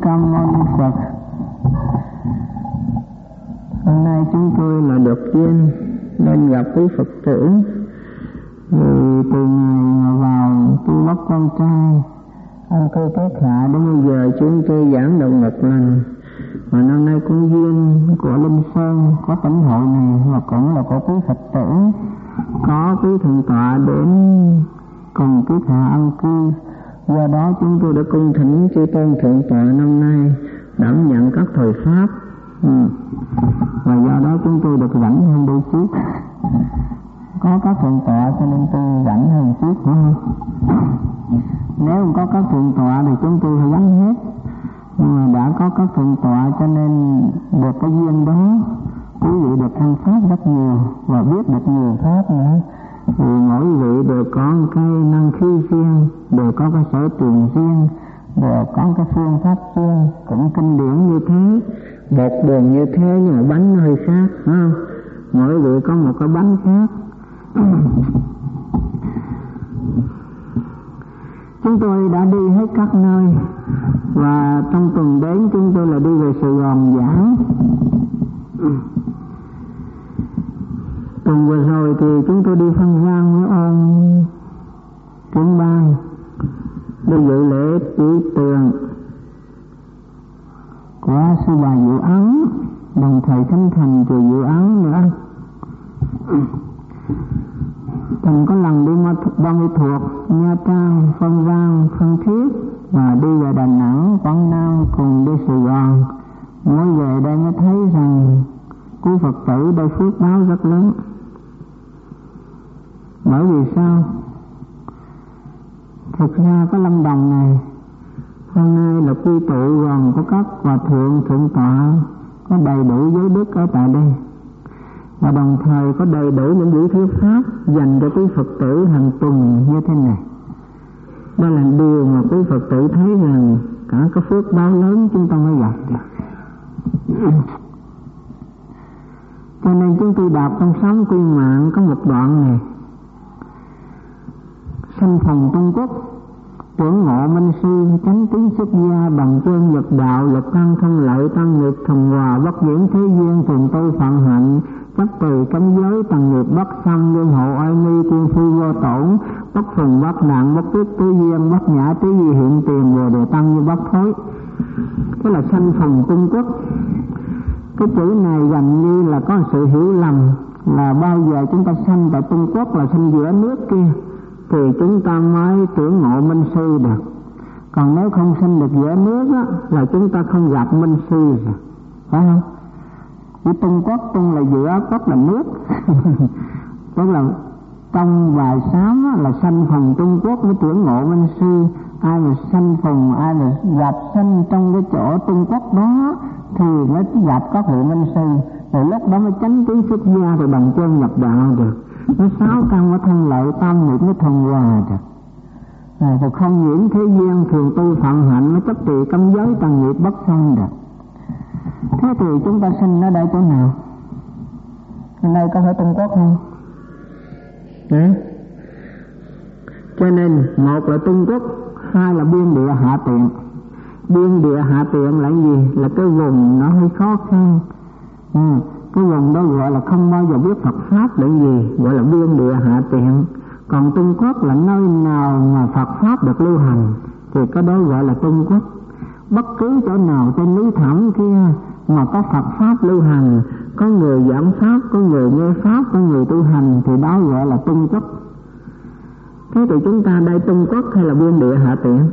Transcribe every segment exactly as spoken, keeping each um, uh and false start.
Ca Mâu Ni Phật. Hôm nay chúng tôi là được duyên nên gặp quý Phật tử. Vì từ ngày vào tu bắt con trai ăn cư tốt hạ đến bây giờ chúng tôi giảng được một lần. Mà năm nay cũng duyên của Linh Sơn có tỉnh hội này, mà cũng là của quý Phật tử có quý thượng tọa đến cùng kiết hạ ăn cư. Do đó chúng tôi đã cung thỉnh chư tôn thượng tọa năm nay đảm nhận các thời pháp, ừ. Và do đó chúng tôi được rảnh hơn đôi chút. Có các thượng tọa cho nên tôi rảnh hơn chút nữa. Nếu không có các thượng tọa thì chúng tôi phải vắng hết. Nhưng mà đã có các thượng tọa cho nên được cái duyên đó, quý vị được ăn pháp rất nhiều và biết được nhiều pháp nữa. Vì mỗi vị đều có cái năng khí riêng, đều có cái sở trường riêng, đều có cái phương pháp riêng, cũng kinh điển như thế, bột đường như thế nhưng mà bánh hơi khác, phải không? Mỗi vị có một cái bánh khác. Chúng tôi đã đi hết các nơi và trong tuần đến chúng tôi là đi về Sài Gòn giảng. Tuần vừa rồi thì chúng tôi đi Phan Rang với ông trưởng ban đi dự lễ chỉ tường của sư bà Dự Ấn, đồng thời khánh thành chùa Dự Ấn nữa. Từng có lần đi Ba Mươi Thuộc, Nha Trang, Phan Rang, Phan Thiết và đi về Đà Nẵng, Quảng Nam cùng đi Sài Gòn. Mới về đây mới thấy rằng quý Phật tử đây phước báo rất lớn. Bởi vì sao? Thực ra cái Lâm Đồng này hôm nay là quy tụ gồm có các hòa thượng thượng tọa có đầy đủ giới đức ở tại đây, và đồng thời có đầy đủ những buổi thuyết pháp dành cho quý Phật tử hàng tuần như thế này. Đây là điều mà quý Phật tử thấy rằng cả cái phước báo lớn chúng ta mới gặp được. Cho nên chúng tôi đọc trong Sám Quy Mạng có một đoạn này: sanh phòng Trung Quốc, tưởng ngộ minh sư, chánh tín xuất gia, bằng chân vật đạo, lực tăng thân lợi, tăng nghiệp thần hòa, bất diễn thế duyên, thường tu phận hạnh, chấp từ cấm giới, tầng nghiệp bất xâm, lương hộ oai nghi, tiên phu vô tổn, bất phùng bất nạn, bất tuyết tứ duyên, bất nhã tứ di hiện tiền, rồi đều tăng như bất thối. Cái là sanh phòng Trung Quốc. Cái chữ này gần như là có sự hiểu lầm là bao giờ chúng ta sanh tại Trung Quốc là sanh giữa nước kia thì chúng ta mới tưởng ngộ minh sư được. Còn nếu không sanh được giữa nước á, là chúng ta không gặp minh sư rồi, phải không? Với Trung Quốc, Trung là giữa, Quốc là nước. Tức là trong vài sám á, là sanh phòng Trung Quốc mới tưởng ngộ minh sư. Ai mà sanh phòng, ai mà gặp sanh trong cái chỗ Trung Quốc đó thì mới gặp các vị minh sư. Rồi lúc đó mới chánh tín xuất gia, rồi bằng chân nhập đạo được. Nó sáu căn có thân lợi, tam nghiệp mới thuần hòa được. Rồi, rồi không nhiễm thế duyên, thường tu phận hạnh, mới chấp trì cấm giới, tầng nghiệp bất sanh được. Thế thì chúng ta sinh ở đây chỗ nào? Ở đây có phải Trung Quốc không? Đấy. Cho nên một là Trung Quốc, hai là biên địa hạ tiện. Biên địa hạ tiện là gì? Là cái vùng nó hơi khó khăn. Ừ. Cái vùng đó gọi là không bao giờ biết Phật Pháp là gì, gọi là biên địa hạ tiện. Còn Trung Quốc là nơi nào mà Phật Pháp được lưu hành thì cái đó gọi là Trung Quốc. Bất cứ chỗ nào trên núi thẳm kia mà có Phật Pháp lưu hành, có người giảng Pháp, có người nghe Pháp, có người tu hành thì đó gọi là Trung Quốc. Thế thì chúng ta đây Trung Quốc hay là biên địa hạ tiện?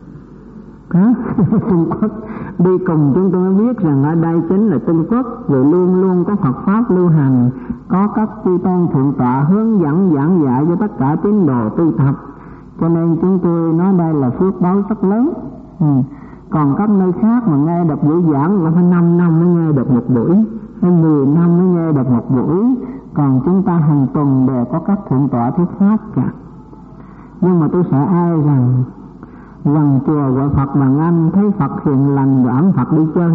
Hả? Trung Quốc. Đi cùng chúng tôi mới biết rằng ở đây chính là Trung Quốc, vì luôn luôn có Phật Pháp lưu hành, có các chư tôn thượng tọa hướng dẫn giảng dạy cho tất cả tín đồ tu tập. Cho nên chúng tôi nói đây là phước báo rất lớn. Ừ. Còn các nơi khác mà nghe được buổi giảng là phải năm năm mới nghe được một buổi, hay mười năm mới nghe được một buổi. Còn chúng ta hàng tuần đều có các thượng tọa thuyết pháp cả. Nhưng mà tôi sợ ai rằng gần chùa gọi Phật bằng anh, thấy Phật hiền lành rồi ẵm Phật đi chơi.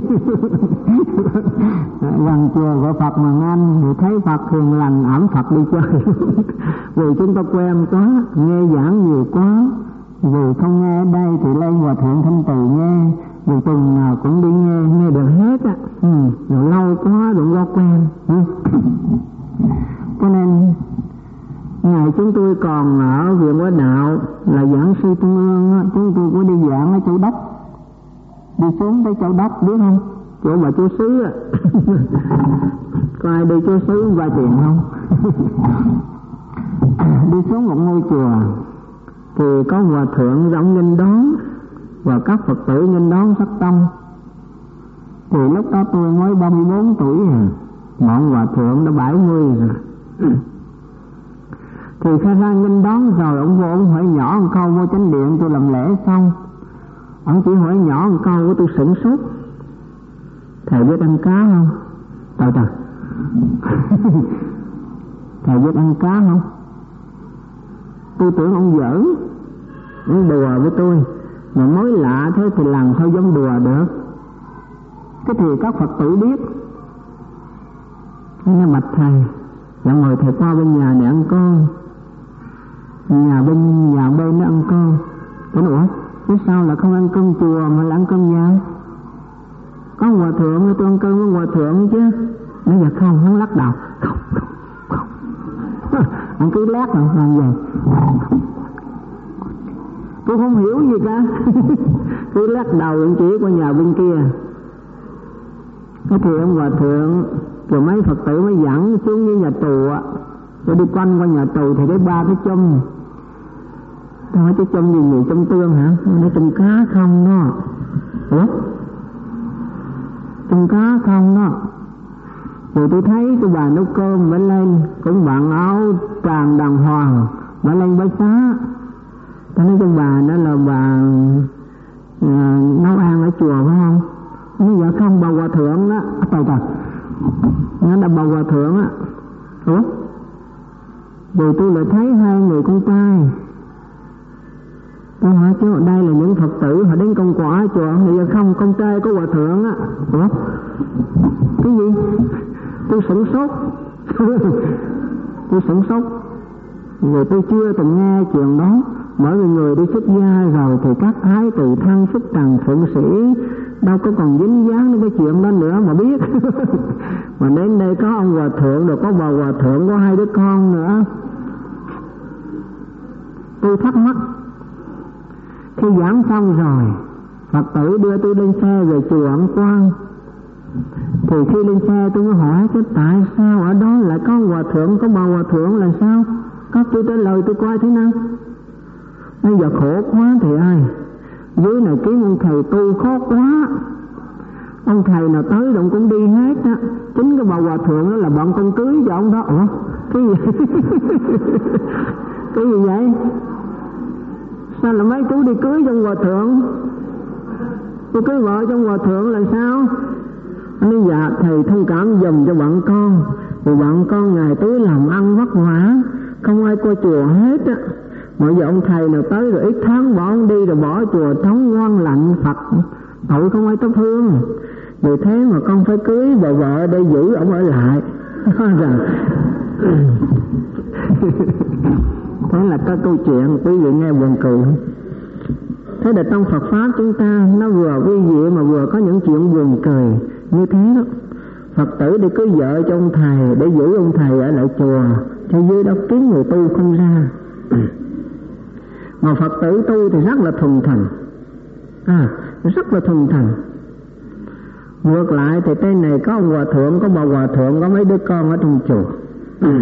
Gần chùa gọi Phật bằng anh rồi thấy Phật hiền lành ẵm Phật đi chơi. Vì chúng ta quen quá, nghe giảng nhiều quá, vì không nghe ở đây thì lên hòa thượng Thanh Từ nghe, Rồi tuần nào cũng đi nghe, nghe được hết á. Ừ, rồi lâu quá đụng lo quen. Ừ. Cho nên ngày chúng tôi còn ở Viện Hóa Đạo là giảng sư Trung ương á, chúng tôi có đi giảng ở Châu Đốc. Đi xuống tới Châu Đốc biết không? Chỗ bà chú xứ á. Có ai đi chú xứ vay tiền không? Đi xuống một ngôi chùa thì có hòa thượng rộng nghênh đón và các Phật tử nghênh đón phát tâm. Thì lúc đó tôi mới ba mươi bốn tuổi à, bọn hòa thượng đã bảy mươi rồi. Thì khai ra nghênh đón rồi ông vô ông hỏi nhỏ một câu vô chánh điện, tôi làm lễ xong ông chỉ hỏi nhỏ một câu của tôi sửng sốt: thầy biết ăn cá không? Trời trời. Thầy biết ăn cá không? Tôi tưởng ông giỡn, ông đùa với tôi, mà mới lạ thế thì làm sao giống đùa được. Cái thì các Phật tử biết. Nó bạch thầy, dạ mời thầy qua bên nhà để ăn cơm. Nhà bên nhà bên nó ăn cơm. Tôi nói ủa, thế sao là không ăn cơm chùa mà là ăn cơm nhà? Có hòa thượng, tôi ăn cơm với hòa thượng chứ. Nó dạ không, hắn lắc đầu. Không, không, không. Hắn cứ lát rồi, làm gì? Tôi không hiểu gì cả. Cứ lắc đầu chỉ qua nhà bên kia. Cái thì ông hòa thượng rồi mấy Phật tử mới dẫn xuống như nhà tù á, rồi đi quanh qua nhà tù thì thấy ba cái chum. Tôi hỏi cái chum gì nhỉ? Chum tương hả? Nó chum cá không đó. Ủa? Chum cá không đó. Rồi tôi thấy cái bà nấu cơm mới lên, cũng bận áo tràng đàng hoàng, mới lên bái xá. Tôi nói con bà đó là bà uh, nấu ăn ở chùa phải không? Nó dạ không, bà hòa thượng đó. Trời trời, nó là bà hòa thượng á. Ủa? Rồi tôi lại thấy hai người con trai. Tôi hỏi chứ ở đây là những Phật tử họ đến công quả chùa. Thì dạ không, con trai có hòa thượng á. Ủa? Cái gì? Tôi sửng sốt. Tôi sửng sốt. Rồi tôi chưa từng nghe chuyện đó. Bởi vì người đi xuất gia rồi thì các thái tử thăng phúc trần phụng sĩ đâu có còn dính dáng đến cái chuyện đó nữa mà biết. Mà đến đây có ông hòa thượng, rồi có bà hòa thượng, có hai đứa con nữa. Tôi thắc mắc. Khi giảng xong rồi, Phật tử đưa tôi lên xe về chùa Ấn Quang. Thì khi lên xe tôi mới hỏi chứ tại sao ở đó lại có hòa thượng, có bà hòa thượng là sao? Các tôi trả lời tôi coi thế nào. Bây giờ khổ quá thì ai? Dưới này kiếm ông thầy tu khó quá. Ông thầy nào tới động cũng đi hết á. Chính cái bà hòa thượng đó là bọn con cưới cho ông đó. Ủa? Cái gì? Cái gì vậy? Sao là mấy chú đi cưới trong hòa thượng? Tôi cưới vợ trong hòa thượng là sao? Anh nói dạ thầy thông cảm dùm cho bọn con. Vì bọn con ngày tối làm ăn vất vả, không ai coi chùa hết á. Mọi giờ ông thầy nào tới rồi ít tháng bỏ ông đi, rồi bỏ chùa thống ngoan lạnh Phật, tội không ai tốt thương. Vì thế mà con phải cưới bà vợ để giữ ông ở lại. Thế là có câu chuyện quý vị nghe buồn cười. Thế là trong Phật Pháp chúng ta nó vừa quý vị mà vừa có những chuyện buồn cười như thế đó. Phật tử đi cưới vợ cho ông thầy để giữ ông thầy ở lại chùa, cho dưới đó kiếm người tu không ra. Mà Phật tử tu thì rất là thuần thành, à, rất là thuần thành. Ngược lại thì trên này có ông hòa thượng, có bà hòa thượng, có mấy đứa con ở trong chùa. à.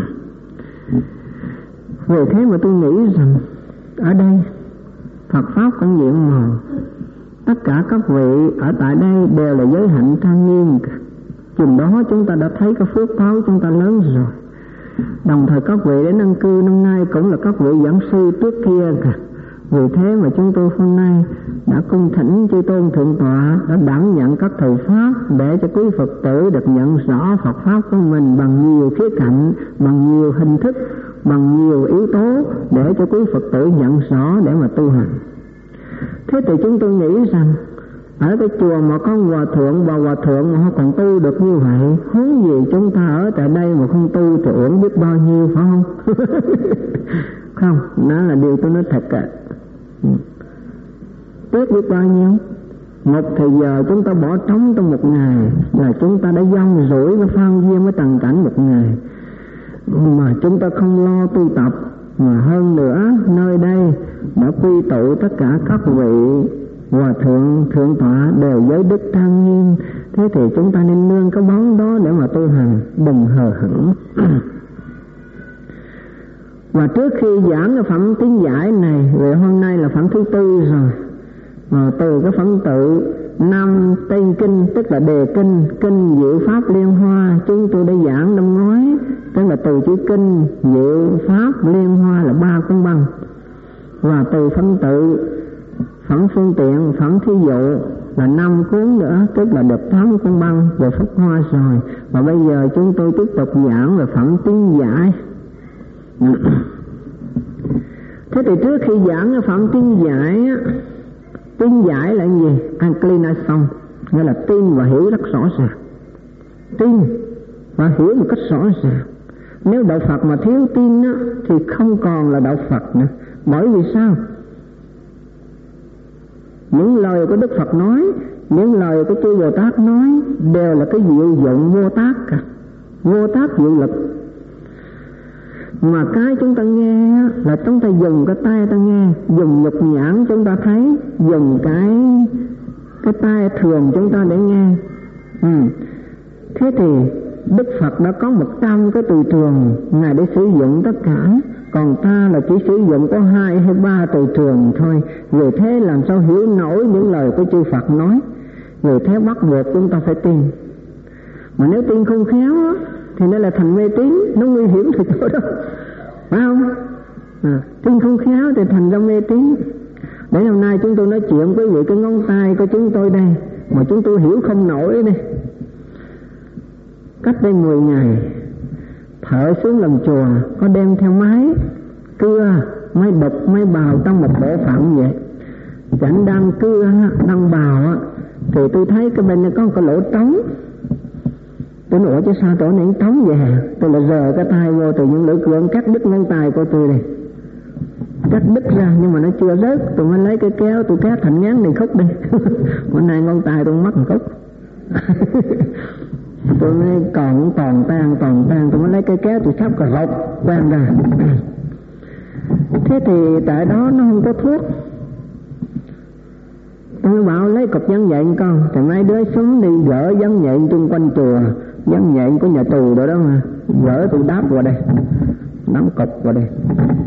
Vì thế mà tôi nghĩ rằng ở đây Phật Pháp cũng nhiệm màu. Tất cả các vị ở tại đây đều là giới hạnh trang nghiêm. Chừng đó chúng ta đã thấy cái phước báo chúng ta lớn rồi. Đồng thời các vị đến an cư năm nay cũng là các vị giảng sư trước kia cả. Vì thế mà chúng tôi hôm nay đã cung thỉnh chư tôn thượng tọa đã đảm nhận các thầy pháp để cho quý Phật tử được nhận rõ Phật Pháp của mình bằng nhiều khía cạnh, bằng nhiều hình thức, bằng nhiều yếu tố để cho quý Phật tử nhận rõ để mà tu hành. Thế thì chúng tôi nghĩ rằng ở cái chùa mà có hòa thượng và hòa thượng mà họ còn tu được như vậy, huống gì chúng ta ở tại đây mà không tu thì uổng biết bao nhiêu, phải không? Không, đó là điều tôi nói thật ạ. Tiếc biết bao nhiêu. Một thời giờ chúng ta bỏ trống trong một ngày là chúng ta đã dông rủi với phan duyên với trần cảnh một ngày, mà chúng ta không lo tu tập. Mà hơn nữa nơi đây đã quy tụ tất cả các vị hòa thượng thượng tọa đều giới đức trang nghiêm, thế thì chúng ta nên nương cái bóng đó để mà tu hành, đừng hờ hững. Và trước khi giảng cái phẩm tiến giải này, vì hôm nay là phẩm thứ tư rồi, mà từ cái phẩm tự năm tên kinh, tức là đề kinh, kinh diệu pháp liên hoa, chúng tôi đã giảng năm ngoái, tức là từ chữ kinh diệu pháp liên hoa là ba cuốn băng. Và từ phẩm tự, phẩm phương tiện, phẩm thí dụ là năm cuốn nữa, tức là được tám cuốn băng về pháp hoa rồi. Và bây giờ chúng tôi tiếp tục giảng về phẩm tiến giải. Thế thì trước khi giảng cái phẩm tiến giải, tiến giải là gì? Inclination, nghĩa là tin và hiểu rất rõ ràng. Tin và hiểu một cách rõ ràng. Nếu đạo Phật mà thiếu tin á, thì không còn là đạo Phật nữa. Bởi vì sao? Những lời của Đức Phật nói, những lời của chư Bồ Tát nói đều là cái diệu dụng vô tác cả, vô tác diệu lực. Mà cái chúng ta nghe là chúng ta dùng cái tai ta nghe, dùng nhục nhãn chúng ta thấy, dùng cái cái tai thường chúng ta để nghe. Ừ. Thế thì Đức Phật đã có một trăm cái từ trường Ngài để sử dụng tất cả, còn ta là chỉ sử dụng có hai hay ba từ trường thôi. Vì thế làm sao hiểu nổi những lời của chư Phật nói. Vì thế bắt buộc chúng ta phải tin. Mà nếu tin không khéo thì nó là thành mê tín, nó nguy hiểm từ chỗ đó, phải không? À, tin không khéo thì thành ra mê tín. Để hôm nay chúng tôi nói chuyện với vị cái ngón tay của chúng tôi đây mà chúng tôi hiểu không nổi đây. Cách đây mười ngày, thợ xuống làm chùa có đem theo máy cưa, máy đục, máy bào trong một bộ phận vậy. Chẳng đang cưa, đang bào thì tôi thấy cái bên này có một cái lỗ trống. Tôi nói chứ sao chỗ này trống vậy hả? Tôi là giờ cái tay vô từ những lưỡi cưa cắt đứt ngón tay của tôi này, cắt đứt ra nhưng mà nó chưa rớt. Tôi mới lấy cái kéo tôi cắt thành ngắn này khúc đi. Bữa nay ngón tay tôi mất một khúc. Tôi mới còn toàn tan toàn tan tôi mới lấy cái kéo tôi sắp cà rột tan ra. Thế thì tại đó nó không có thuốc. Tôi bảo lấy cục gián nhện con, thì mấy đứa xuống đi gỡ gián nhện chung quanh chùa, gián nhện của nhà tù đó đó mà, gỡ tôi đáp vào đây, đáp cục vào đây.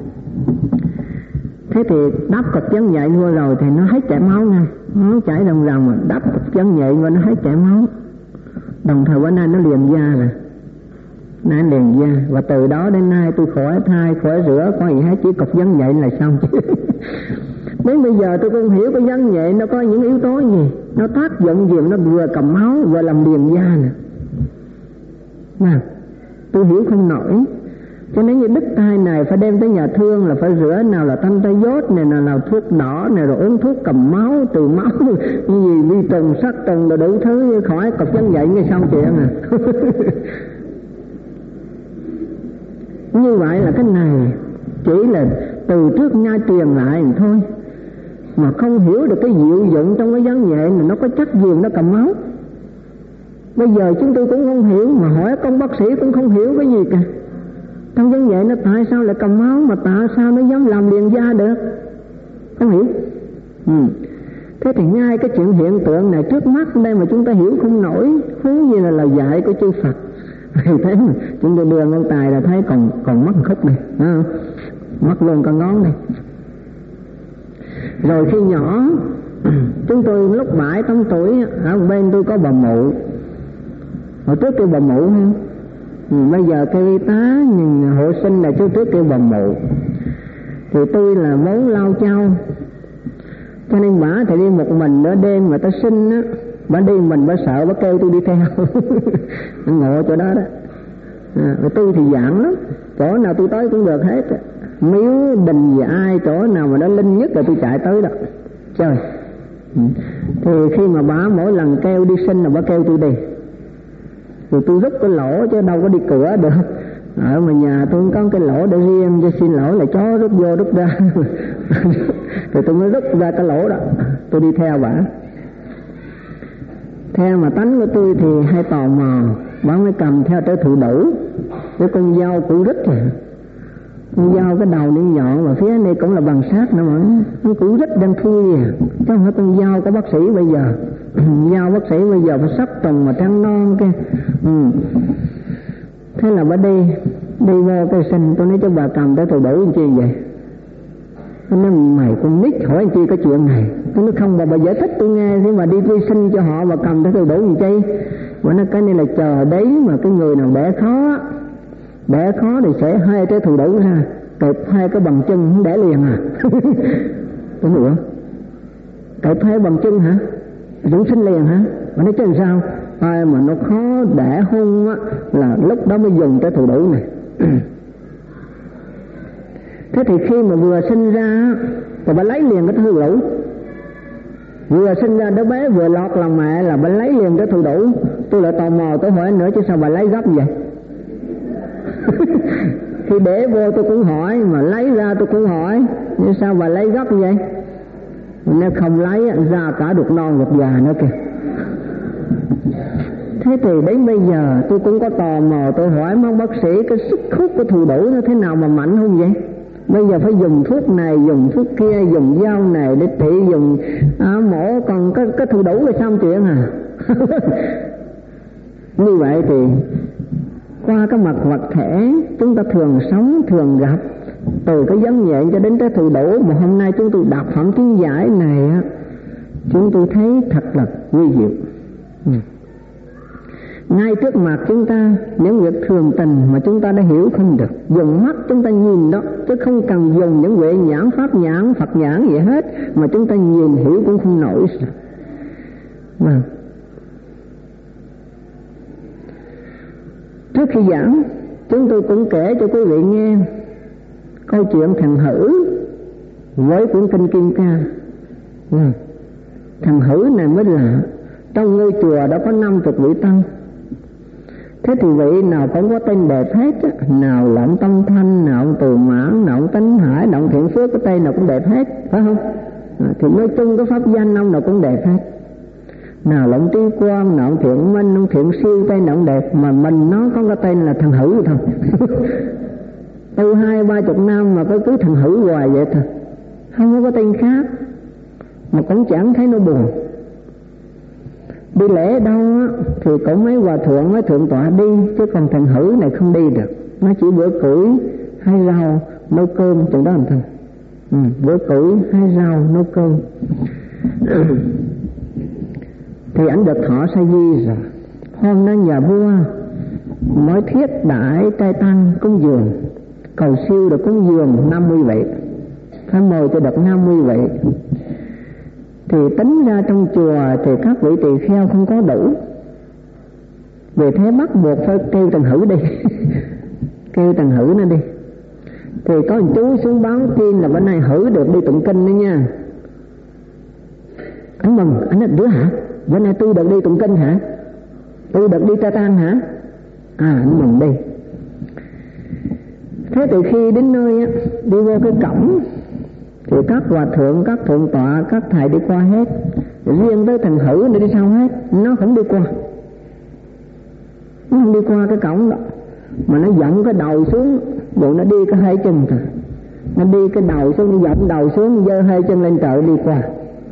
Thế thì đáp cục gián nhện vô rồi thì nó hết chảy máu nha, nó chảy ròng ròng mà đáp cục gián nhện và nó hết chảy máu. Đồng thời bữa nay nó liền da rồi, nay liền da, và từ đó đến nay tôi khỏi thai, khỏi rửa, có gì hết, chỉ cục gián nhện là xong. Đến bây giờ tôi không hiểu cái gián nhện nó có những yếu tố gì, nó tác dụng gì, nó vừa cầm máu vừa làm liền da nè. Nào, tôi hiểu không nổi. Cho nên như đứt tay này phải đem tới nhà thương là phải rửa, nào là tanh tay dốt này, nào là thuốc đỏ này, rồi uống thuốc cầm máu, từ máu như gì vi trùng, sát trùng, rồi đủ thứ, khỏi cọc gián nhện ngay xong chuyện à. Như vậy là cái này chỉ là từ trước nha truyền lại thôi, mà không hiểu được cái diệu dụng trong cái gián nhện này nó có chất gì nó cầm máu. Bây giờ chúng tôi cũng không hiểu, mà hỏi công bác sĩ cũng không hiểu cái gì cả. Trong gián nhện nó tại sao lại cầm máu, mà tại sao nó dám làm liền da được, không hiểu. Ừ. Thế thì ngay cái chuyện hiện tượng này trước mắt đây mà chúng ta hiểu không nổi, huống gì là lời dạy của chư Phật. Thế mà chúng tôi đưa ngón tay là thấy còn còn mất một khúc này, à, mất luôn con ngón này. Rồi khi nhỏ, chúng tôi lúc bảy tám tuổi, ở bên tôi có bà mụ. Hồi trước kêu bà mụ ha, ừ, bây giờ kêu y tá, nhưng hộ sinh là trước trước kêu bà mụ. Thì tôi là bố lau chao, cho nên bà thì đi một mình nửa đêm mà ta sinh á, bà đi mình bà sợ, bà kêu tôi đi theo. Ngộ chỗ đó đó. À, tôi thì giảng lắm, chỗ nào tôi tới cũng được hết. Miếu đình gì ai, chỗ nào mà nó linh nhất là tôi chạy tới đó. Trời. Thì khi mà bà mỗi lần kêu đi sinh là bà kêu tôi đi, rồi tôi rút cái lỗ chứ đâu có đi cửa được. Ở mà nhà tôi có cái lỗ để riêng cho xin lỗi là chó rút vô rút ra. Rồi tôi mới rút ra cái lỗ đó, tôi đi theo bà. Theo mà tánh của tôi thì hay tò mò, bạn mới cầm theo trở thụ đủ cái con dao củ rít rồi. Con dao cái đầu nó nhọn và phía này cũng là bằng sắt nữa mà con củ rít đang thui à, chứ không phải con dao của bác sĩ bây giờ. Dao bác sĩ bây giờ phải sắc trồng mà trắng non kia. Ừ. Thế là bà đi đi vô cái sinh, tôi nói cho bà cầm tới thụ đủ làm chi vậy? Tôi nói mày con nít hỏi anh chi có chuyện này. Tôi nói không, bà bà giải thích tôi nghe, thế mà đi vi sinh cho họ, bà cầm tới thụ đủ làm chi? Bà nói cái này là chờ đấy mà cái người nào đẻ khó đẻ khó thì sẽ hai cái thụ đủ ra, kẹp hai cái bằng chân không đẻ liền à. Tôi nói ủa, kẹp hai bằng chân hả? Chúng sinh liền hả? Bà nói chứ làm sao? Ai mà nó khó đẻ hôn á là lúc đó mới dùng cái thụ đủ này. Thế thì khi mà vừa sinh ra thì bà lấy liền cái thụ đủ. Vừa sinh ra đứa bé vừa lọt lòng mẹ là bà lấy liền cái thụ đủ. Tôi lại tò mò tôi hỏi nữa chứ sao bà lấy gấp vậy? Khi để vô tôi cũng hỏi, mà lấy ra tôi cũng hỏi, nhưng sao bà lấy gấp vậy? Nếu không lấy ra cả được non được già nữa kìa. Thế thì đến bây giờ tôi cũng có tò mò, tôi hỏi mấy bác sĩ cái sức hút của thụ đủ nó thế nào mà mạnh không vậy? Bây giờ phải dùng thuốc này, dùng thuốc kia, dùng dao này để trị, dùng à, mổ, còn cái, cái thụ đủ là xong chuyện à. Như vậy thì qua cái mặt vật thể chúng ta thường sống, thường gặp, từ cái giống nhẹ cho đến cái thụ đủ mà hôm nay chúng tôi đọc phẩm kiến giải này á, chúng tôi thấy thật là nguy diệu. Ừ. Ngay trước mặt chúng ta những việc thường tình mà chúng ta đã hiểu không được, dùng mắt chúng ta nhìn đó, chứ không cần dùng những huệ nhãn, pháp nhãn, Phật nhãn gì hết, mà chúng ta nhìn hiểu cũng không nổi. Mà trước khi giảng, chúng tôi cũng kể cho quý vị nghe câu chuyện thằng Hữu với cuốn kinh Kim Cang. Ừ. Thằng Hữu này mới lạ, trong ngôi chùa đã có năm chục vị tăng. Thế thì vị nào cũng có tên đẹp hết, nào là ông Tâm Thanh, nào ông Từ Mãn, nào ông Tánh Hải, nào ông Thiện Phước, cái tên nào cũng đẹp hết, phải không? À, thì nói chung cái pháp danh ông nào cũng đẹp hết. Nào là ông Trí Quang, nào ông Thiện Minh, ông Thiện Siêu, tên nào cũng đẹp, mà mình nó có cái tên là thằng Hữu thôi. Tu hai ba chục năm mà có cứ thằng Hữu hoài vậy thôi, không có cái tên khác, mà cũng chẳng thấy nó buồn. Đi lễ đâu á thì cũng mấy hòa thượng mấy thượng tọa đi, chứ còn thằng Hữu này không đi được. Nó chỉ bữa củi hai rau nấu cơm chừng đó làm thôi. Ừ, bữa củi hai rau nấu cơm. Thì ảnh được thọ sa di rồi. Hôm nay nhà vua mới thiết đãi trai tăng cúng dường, cầu siêu được cúng dường năm mươi vị, phải mời cho được năm mươi vị. Thì tính ra trong chùa thì các vị tỳ kheo không có đủ, vì thế bắt buộc phải kêu thằng Hữu đi. Kêu thằng Hữu nó đi. Thì có một chú xuống báo tin là bữa nay Hữu được đi tụng kinh đó nha. Anh mừng, anh nói đứa hả? Bữa nay tôi được đi tụng kinh hả? Tôi được đi trai tang hả? À, anh mừng đi. Thế từ khi đến nơi á, đi vô cái cổng thì các hòa thượng, các thượng tọa, các thầy đi qua hết. Riêng tới thằng Hữu này đi sau hết, nó không đi qua. Nó không đi qua cái cổng đó, mà nó dậm cái đầu xuống, bộ nó đi cái hai chân thôi. Nó đi cái đầu xuống, nó dậm đầu xuống, giơ hai chân lên trời đi qua.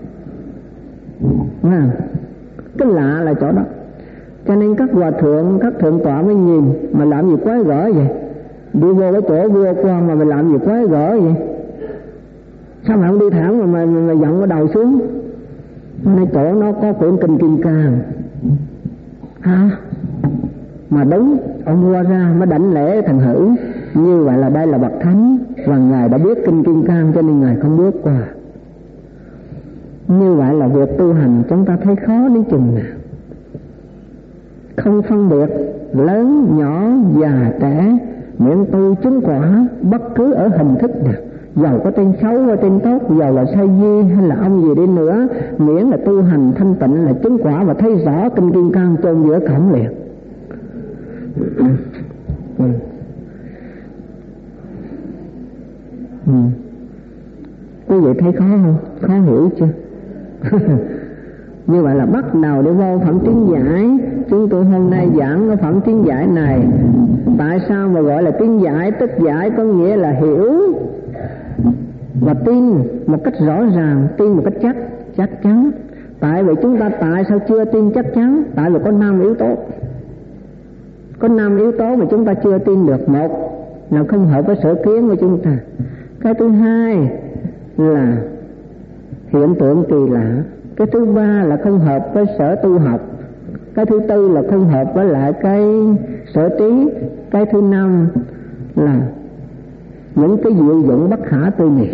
À, cái lạ là chỗ đó. Cho nên các hòa thượng, các thượng tọa mới nhìn, mà làm gì quái gở vậy? Đi vô cái chỗ vua quan mà mày làm gì quái gở vậy? Sao mày không đi thẳng mà mày, mày, mày dặn cái đầu xuống? Nơi chỗ nó có quyển kinh Kim Cang. Hả? Mà đúng, ông vua ra mới đảnh lễ thằng Hữu. Như vậy là đây là bậc thánh, và ngài đã biết kinh Kim Cang cho nên ngài không bước qua. Như vậy là việc tu hành chúng ta thấy khó đến chừng nào. Không phân biệt lớn, nhỏ, già, trẻ, miễn tu chứng quả bất cứ ở hình thức nào, dầu có tên xấu hay tên tốt, dầu là sa di hay là ông gì đi nữa, miễn là tu hành thanh tịnh là chứng quả và thấy rõ kinh Kim Cang chôn giữa cổng liền. Ừ. Ừ. Quý vị thấy khó không? Khó hiểu chưa? Như vậy là bắt đầu để vô phẩm tiến giải. Chúng tôi hôm nay giảng cái phẩm tiến giải này. Tại sao mà gọi là tiến giải? Tức giải có nghĩa là hiểu và tin một cách rõ ràng, tin một cách chắc chắc chắn. Tại vì chúng ta tại sao chưa tin chắc chắn? Tại vì có năm yếu tố. Có năm yếu tố mà chúng ta chưa tin được. Một là không hợp với sở kiến của chúng ta. Cái thứ hai là hiện tượng kỳ lạ. Cái thứ ba là không hợp với sở tu học. Cái thứ tư là không hợp với lại cái sở trí. Cái thứ năm là những cái diệu dụng bất khả tư nghị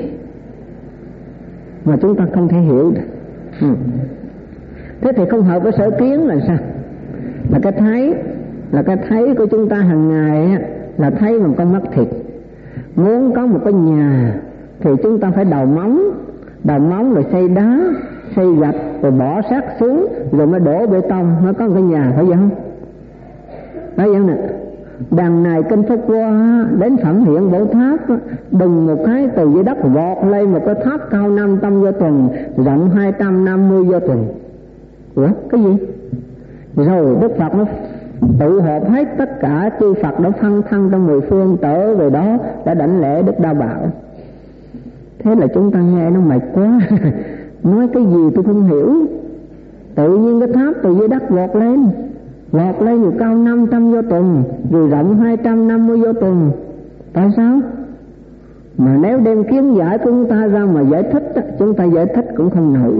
mà chúng ta không thể hiểu được. Ừ. Thế thì không hợp với sở kiến là sao? Là cái thấy, là cái thấy của chúng ta hàng ngày á, là thấy bằng con mắt thịt. Muốn có một cái nhà thì chúng ta phải đào móng, đào móng rồi xây đá, xây gạch rồi bỏ sắt xuống rồi mới đổ bê tông mới có một cái nhà, phải vậy không? Phải vậy nè. Đằng này kinh Pháp Hoa đến Phẩm Hiện Bổ Tháp, đùng một cái từ dưới đất vọt lên một cái tháp cao năm trăm vô tuần, rộng hai trăm năm mươi vô tuần. Ủa cái gì? Rồi Đức Phật nó tụ họp hết tất cả chư Phật đã phân thân trong mười phương trở về đó đã đảnh lễ Đức Đa Bảo. Thế là chúng ta nghe nó mệt quá. Nói cái gì tôi không hiểu. Tự nhiên cái tháp từ dưới đất vọt lên, vọt lên rồi cao năm trăm vô tuần, rồi rộng hai trăm năm mươi vô tuần. Tại sao? Mà nếu đem kiến giải của chúng ta ra mà giải thích, chúng ta giải thích cũng không nổi.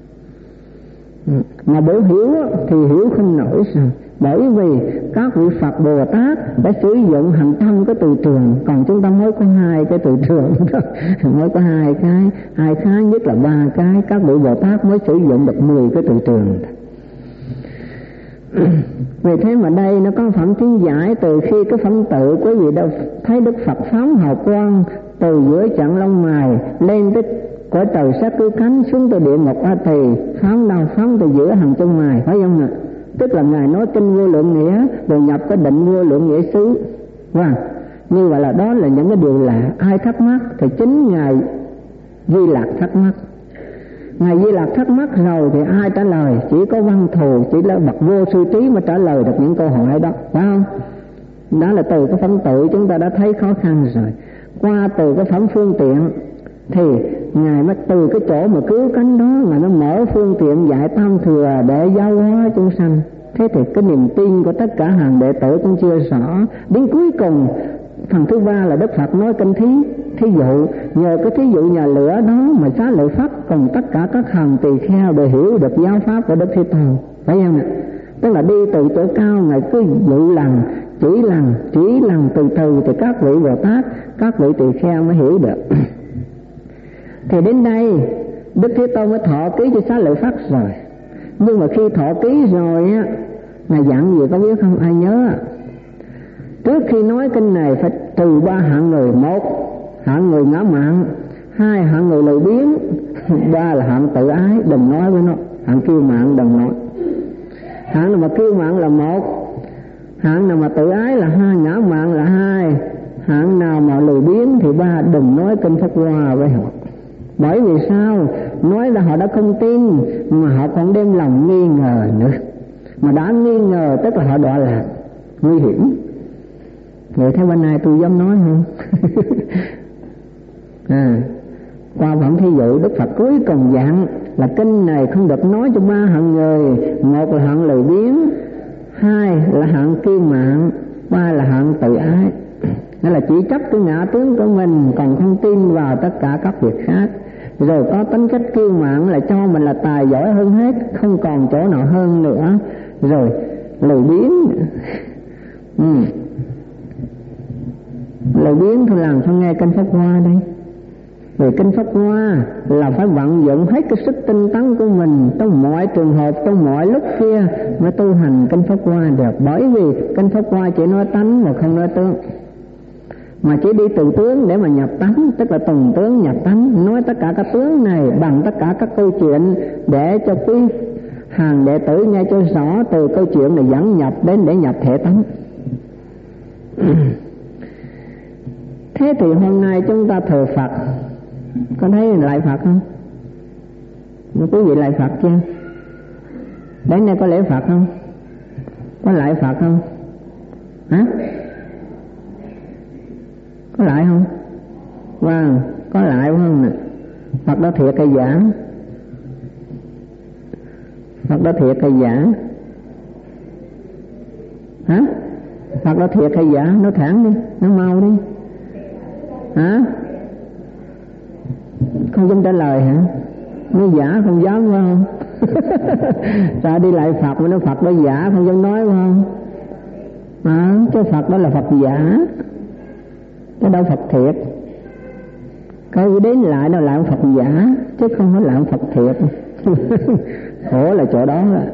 Mà biểu hiểu thì hiểu không nổi. Bởi vì các vị Phật Bồ Tát đã sử dụng hàng trăm cái từ trường, còn chúng ta mới có hai cái từ trường thôi. Mới có hai cái, hai khá nhất là ba cái. Các vị Bồ Tát mới sử dụng được mười cái từ trường. Vì thế mà đây nó có phẩm tiến giải. Từ khi cái phẩm tự quý vị đâu thấy Đức Phật phóng hào quang từ giữa chặng lông mày lên tới cõi trời sát cứu cánh, xuống từ địa ngục A Tỳ, phóng đâu phóng từ giữa hàng chân mày, phải không ạ? Tức là Ngài nói kinh vô lượng nghĩa rồi nhập cái định vô lượng nghĩa xứ. Wow. Như vậy là đó là những cái điều lạ. Ai thắc mắc thì chính Ngài Di Lặc thắc mắc. Ngài Di Lặc thắc mắc rồi thì ai trả lời? Chỉ có Văn Thù, chỉ là bậc vô sư trí mới trả lời được những câu hỏi đó, phải không? Đó là từ cái phẩm tự chúng ta đã thấy khó khăn rồi. Qua từ cái phẩm phương tiện thì Ngài mới từ cái chỗ mà cứu cánh đó mà nó mở phương tiện dạy tam thừa để giáo hóa chúng sanh. Thế thì cái niềm tin của tất cả hàng đệ tử cũng chưa rõ. Đến cuối cùng phần thứ ba là Đức Phật nói kinh thí thí dụ. Nhờ cái thí dụ nhà lửa đó mà Xá Lợi Phất cùng tất cả các hàng tỳ kheo đều hiểu được giáo pháp của Đức Thế Tôn, phải không ạ? Tức là đi từ chỗ cao Ngài cứ dụ lần, chỉ lần, chỉ lần từ từ thì các vị Bồ Tát, các vị tỳ kheo mới hiểu được. Thì đến đây Đức Thế Tôn mới thọ ký cho Xá Lợi Phất rồi. Nhưng mà khi thọ ký rồi á, Ngài dặn gì có biết không? Ai nhớ? Trước khi nói kinh này phải trừ ba hạng người. Một, hạng người ngã mạn. Hai, hạng người lười biếng. Ba là hạng tự ái, đừng nói với nó. Hạng kiêu mạn đừng nói. Hạng nào mà kiêu mạn là một, hạng nào mà tự ái là hai, ngã mạn là hai, hạng nào mà lười biếng thì ba. Đừng nói kinh Pháp Hoa với họ. Bởi vì sao? Nói là họ đã không tin mà họ còn đem lòng nghi ngờ nữa. Mà đã nghi ngờ tức là họ đọa lạc, nguy hiểm. Vậy thế bên này tôi dám nói không? À, qua phẩm thí dụ Đức Phật cuối cùng dặn là kinh này không được nói cho ba hạng người. Một là hạng lười biếng, hai là hạng kiêu mạn, ba là hạng tự ái. Đó là chỉ chấp cái ngã tướng của mình, còn không tin vào tất cả các việc khác. Rồi có tính cách kiêu mạn là cho mình là tài giỏi hơn hết, không còn chỗ nào hơn nữa. Rồi lười biếng. ừ. Lười biếng thôi làm sao nghe kinh Pháp Hoa đây? Vì kinh Pháp Hoa là phải vận dụng hết cái sức tinh tấn của mình trong mọi trường hợp, trong mọi lúc kia mới tu hành kinh Pháp Hoa được. Bởi vì kinh Pháp Hoa chỉ nói tánh mà không nói tướng, mà chỉ đi từ tướng để mà nhập tánh, tức là từng tướng nhập tánh. Nói tất cả các tướng này bằng tất cả các câu chuyện để cho quý hàng đệ tử nghe cho rõ từ câu chuyện này dẫn nhập đến để nhập thể tánh. Thế thì hôm nay chúng ta thờ Phật, có thấy lại Phật không? Quý vị lại Phật chưa? Đến đây có lễ Phật không? Có lại Phật không? Hả? Có lại không? Wow, có lại không nè? Phật đó thiệt hay giả? Phật đó thiệt hay giả? Hả? Phật đó thiệt hay giả? Nói thẳng đi, nói mau đi. Hả? Không dám trả lời hả? Nói giả không dám phải không? Sao đi lại Phật mà nói Phật đó giả không dám nói phải không? À, cái Phật đó là Phật giả, cái đâu Phật thiệt. Cái đến lại nó là Phật giả chứ không phải là Phật thiệt. Khổ là chỗ đó là.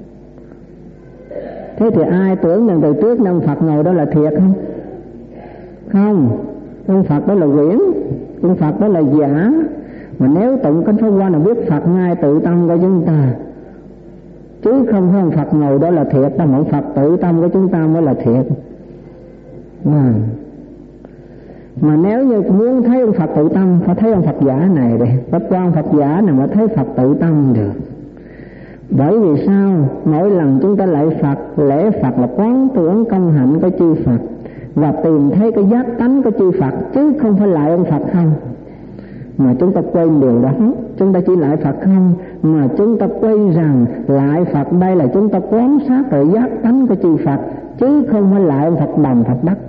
Thế thì ai tưởng rằng từ trước năm Phật ngồi đó là thiệt không? Không, ông Phật đó là quyển, ông Phật đó là giả. Mà nếu tụng kinh Pháp Hoa là biết Phật ngay tự tâm của chúng ta, chứ không phải ông Phật ngồi đó là thiệt, mà ông Phật tự tâm của chúng ta mới là thiệt. À. Mà nếu như muốn thấy ông Phật tự tâm, phải thấy ông Phật giả này đi, phải qua ông Phật giả này mới thấy Phật tự tâm được. Bởi vì sao? Mỗi lần chúng ta lạy Phật, lễ Phật là quán tưởng công hạnh của chư Phật và tìm thấy cái giác tánh của chư Phật, chứ không phải lại ông Phật không. Mà chúng ta quên điều đó, chúng ta chỉ lại Phật không, mà chúng ta quên rằng lại Phật đây là chúng ta quán sát rồi giác tánh của chư Phật, chứ không phải lại ông Phật đồng Phật đắc.